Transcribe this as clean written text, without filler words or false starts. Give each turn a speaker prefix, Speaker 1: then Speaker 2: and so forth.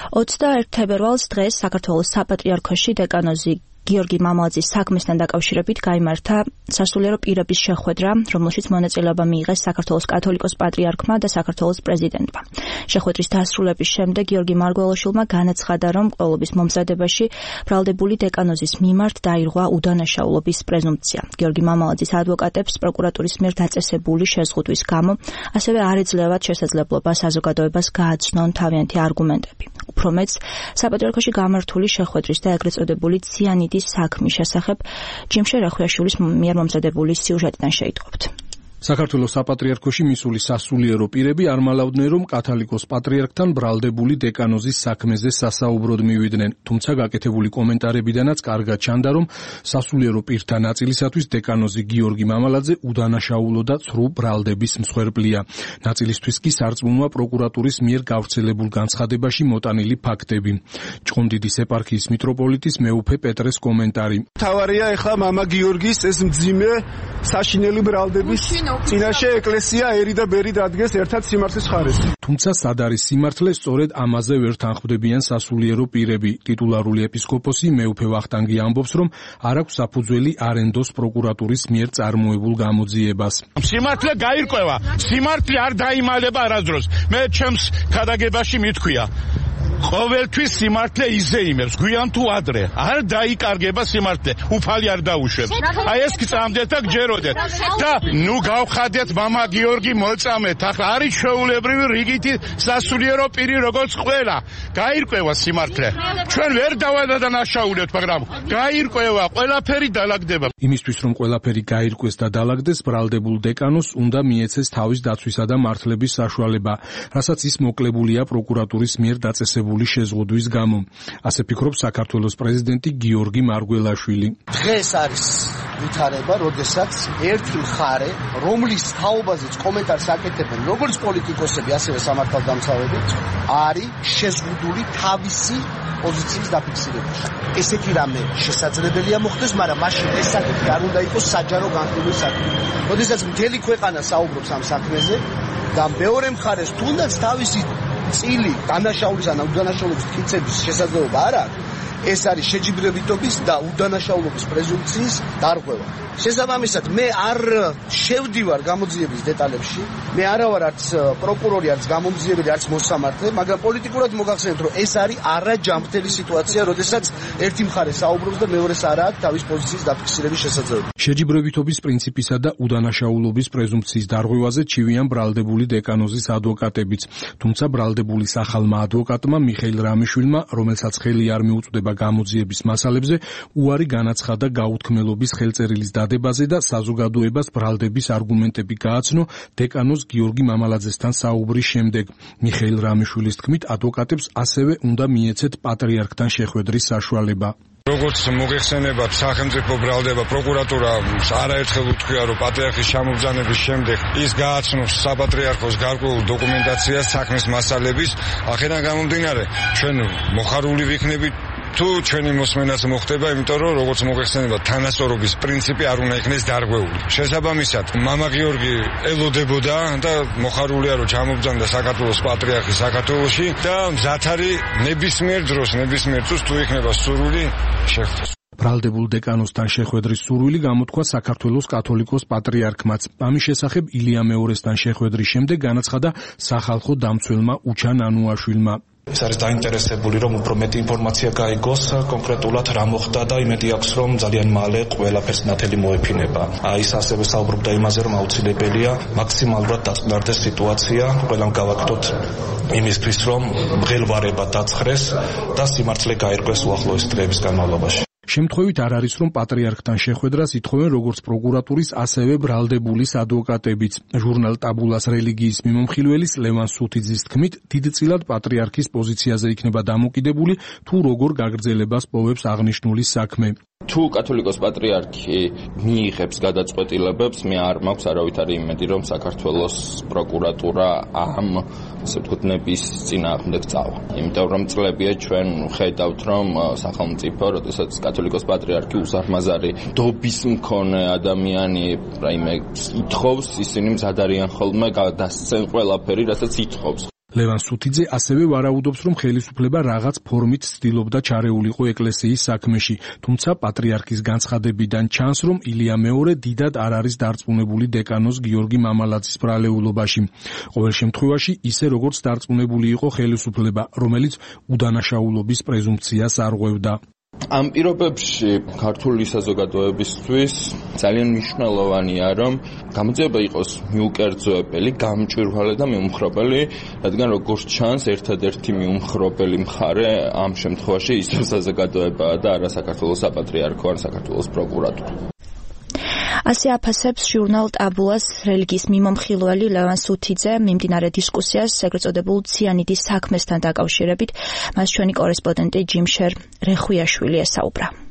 Speaker 1: 21 თებერვალს დღეს საქართველოს საპატრიარქოში დეკანოზი გიორგი მამალაძის საქმესთან დაკავშირებით გაიმართა სასულიერო პირების შეხვედრა, რომელშიც მონაწილეობა მიიღეს საქართველოს კათოლიკოს პატრიარქმა და საქართველოს პრეზიდენტმა. შეხვედრის დასრულების შემდეგ გიორგი მარგველაშვილმა განაცხადა, რომ ყოლობის მომზადებაში ბრალდებული დეკანოზის მიმართ დაირღვა უდანაშაულობის პრეზუმპცია. გიორგი მამალაძის ადვოკატებს პროკურატურის მიერ დაწესებული შეზღუდვის გამო ასევე არ ეძლევათ შესაძლებლობა საზოგადოებას გააცნონ თავიანთი არგუმენტები. უფრო მეც, საპატრიარქოში გამართული შეხვედრის და ეგრეთ წოდებული ციანიდის საქმის შესახებ ჯიმშე რახვიაშვილის მიერ მომზადებული სიუჟეტიდან შეიტყობთ.
Speaker 2: საქართველოს საპატრიარქოში მისული სასულიერო პირები არ მალავდნენ, რომ კათოლიკოს პატრიარქთან ბრალდებული დეკანოზის საქმეზე სასაუბროდ მივიდნენ, თუმცა გაკეთებული კომენტარებიდანაც კარგად ჩანდა, რომ სასულიერო პირთა ნაწილისათვის დეკანოზი გიორგი მამალაძე უდანაშაულო და ცრუ ბრალდების მსხვერპლია. ნაწილისთვის კი სარწმუნოა პროკურატურის მიერ გავრცელებულ განცხადებაში მოტანილი ფაქტები. ჭყონდიდის ეპარქიის მიტროპოლიტის მეუფე პეტრეს კომენტარი.
Speaker 3: თავარია ეხლა მამა გიორგის ეს მძიმე საშინელი ბრალდების წინაშე ეკლესია ერი და ბერი დადგეს ერთად სიმართლის ხარეს.
Speaker 2: თუმცა სად არის სიმართლე, სწორედ ამაზე ვერ თანხმდებიან სასულიერო პირები. ტიტულარული ეპისკოპოსი მეუფე ვახტანგი ამბობს, რომ არ აქვს საფუძველი არენდოს პროკურატურის მიერ წარმოებულ გამოძიებას.
Speaker 4: სიმართლე გაირკვევა, სიმართლე არ დაიმალება არასდროს. მე ჩემს ქადაგებაში მithქვია. ყოველთვის სიმართლე იზეიმებს, გვიან თუ ადრე. არ დაიკარგება სიმართლე, უფალი არ დაუშვებს. აი ეს გწამდეთ და გჯეროდეთ. და ნუ გავხადეთ მამა გიორგი მოწამეთ. ახლა არის ჩვეულებრივი რიგითი სასულიერო პირი როგორც ყველა. გაირკვევა სიმართლე. ჩვენ ვერ დავადანაშაულეთ, მაგრამ გაირკვევა, ყველაფერი დაალაგდება.
Speaker 2: იმისთვის რომ ყველაფერი გაირკვეს და დაალაგდეს, ბრალდებულ დეკანოს უნდა მიეცეს თავის დაცვისა და მართლების საშუალება, რასაც ის მოკლებულია პროკურატურის მიერ დაწესებული შეზღუდვის გამო. ასე ფიქრობს საქართველოს პრეზიდენტი გიორგი მარგველაშვილი.
Speaker 5: დღეს არის ვითარება, როდესაც ერთი მხარე, რომლის თაობაზეც კომენტარს აკეთებენ როგორც პოლიტიკოსები, ასევე სამართალდამცავები, არის შეზღუდული თავისი პოზიციის დაფიქსირებაში. ესეთი რამე შესაძლებელია მოხდეს, მაგრამ მაშინ ეს საკითხი არ უნდა იყოს საჯარო განხილვის საკითხი. როდესაც მთელი ქვეყანა საუბრობს ამ საქმეზე და მეორე მხარეს თუნდაც თავისი წილი დანაშაულის ან უდანაშაულობის მტკიცების შესაძლებლობა არ აქვს, ეს არის შეჯიბრებითობის და უდანაშაულობის პრეზუმპციის დარღვევა. შესაბამისად, მე არ შევდივარ გამოძიების დეტალებში, მე არა ვარ არც პროკურორი, არც გამომძიებელი, არც მოსამართლე, მაგრამ პოლიტიკურად მოგახსენეთ, რომ ეს არის არაჯანმრთელი სიტუაცია, როდესაც ერთი მხარე საუბრობს და მეორეს არ აქვს თავის პოზიციის დაფიქსირების შესაძლებლობა.
Speaker 2: შეჯიბრებითობის პრინციპისა და უდანაშაულობის პრეზუმპციის დარღვევაზე ჩივიან ბრალდებული დეკანოზის ადვოკატებიც, თუმცა ბრალდებულის ახალმა ადვოკატმა მიხეილ რამიშვილმა, რომელსაც ხელი არ მიუწვდება გამოძიების მასალებზე, უარი განაცხადა გაუთქმელობის ხელწერილის დადებაზე და საზოგადოებას ბრალდების არგუმენტები გააცნო დეკანოზ გიორგი მამალაძესთან საუბრის შემდეგ. მიხეილ რამიშვილის თქმით, ადვოკატებს ასევე უნდა მიეცეთ პატრიარქთან შეხვედრის საშუალება.
Speaker 4: როგორც მოგეხსენებათ, სახელმწიფო ბრალდება პროკურატურა არაერთხელ უთქვია, რომ პატრიარქის ჩამობრძანების შემდეგ ის გააცნობს საპატრიარქოს გარკვეულ დოკუმენტაციას საქმის მასალების. აქედან გამომდინარე, ჩვენ მოხარული ვიქნებით თუ ჩვენი მოსმენაც მოხდება, იმიტომ რომ როგორც მოგეხსენებათ, თანასწორობის პრინციპი არ უნდა იქნეს დარღვეული. შესაბამისად, მამა გიორგი ელოდებოდა და მოხარულია, რომ ჩამობრძანდა საქართველოს პატრიარქი საქართველოში და მზად არის ნებისმიერ დროს, ნებისმიერ წუთს თუ იქნება სურვილი შეხვდეს.
Speaker 2: ბრალდებულ დეკანოსთან შეხვედრის სურვილი გამოთქვა საქართველოს კათოლიკოს პატრიარქმაც. ამის შესახებ ილია მეორესთან შეხვედრის შემდეგ განაცხადა სახალხო დამცველმა უჩან ანუაშვილმა.
Speaker 6: ეს არის დაინტერესებული, რომ უფრო მეტი ინფორმაცია გაიგოს კონკრეტულად რა მოხდა და იმედი აქვს, რომ ძალიან მალე ყველაფერს ნათელი მოეფინება. ის ასევე საუბრობდა იმაზე, რომ აუცილებელია მაქსიმალურად დაწყნარდეს სიტუაცია, ყველამ გავაკეთოთ იმისთვის, რომ მღელვარება დაცხრეს და სიმართლე გაირკვეს უახლოესი დღეების განმავლობაში.
Speaker 2: შემთხვევით არ არის, რომ პატრიარქთან შეხვედრას ითხოვენ როგორც პროკურატურის, ასევე ბრალდებულის ადვოკატებიც. ჟურნალ ტაბულას რელიგიის მიმომხილველის ლევან სუთიძის თქმით, დიდწილად პატრიარქის პოზიციაზე იქნება დამოკიდებული, თუ როგორ გაგრძელებას პოვებს აღნიშნული საქმე.
Speaker 7: თუ კათოლიკოს პატრიარქი მიიღებს გადაწყვეტილებებს, მე არ მაქვს არავითარი იმედი, რომ საქართველოს პროკურატურა ამ ასე ვთქვათ ნების წინააღმდეგ წავა. იმიტომ რომ წლებია ჩვენ ხედავთ, რომ სახელმწიფო, როდესაც კათოლიკოს პატრიარქი უსახმაზარი დობის მქონე ადამიანი რაიმე ითხოვს, ისინი მზად არიან ხოლმე გადასცენ ყველაფერი, რასაც ითხოვს.
Speaker 2: ლევან სუთიძე ასევე ვარაუდობს, რომ ხელისუფლება რაღაც ფორმით ცდილობდა ჩარეულიყო ეკლესიის საქმეში, თუმცა პატრიარქის განცხადებიდან ჩანს, რომ ილია მეორე დიდად არ არის დარწმუნებული დეკანოზ გიორგი მამალაძის ბრალეულობაში. ყოველ შემთხვევაში, ისე როგორც დარწმუნებული იყო ხელისუფლება, რომელიც უდანაშაულობის პრეზუმპციას არღვევდა.
Speaker 7: ამ პირობებში ქართული საზოგადოებისთვის ძალიან მნიშვნელოვანია, რომ გამოძიება იყოს მიუკერძოებელი, გამჭვირვალე და მიუმხრობელი, რადგან როგორც ჩანს, ერთადერთი მიუმხრობელი მხარე ამ შემთხვევაში ისევ საზოგადოებაა და არა საქართველოს საპატრიარქო ან საქართველოს პროკურატურა.
Speaker 1: ასე აფასებს ჟურნალ ტაბუას რელიგიის მიმომხილველი ლევან სუთიძე მიმდინარე დისკუსიას ეგრეთ წოდებულ ციანიდის საქმესთან დაკავშირებით. მას ჩვენი კორესპონდენტი ჯიმშერ რეხვიაშვილი ესაუბრა.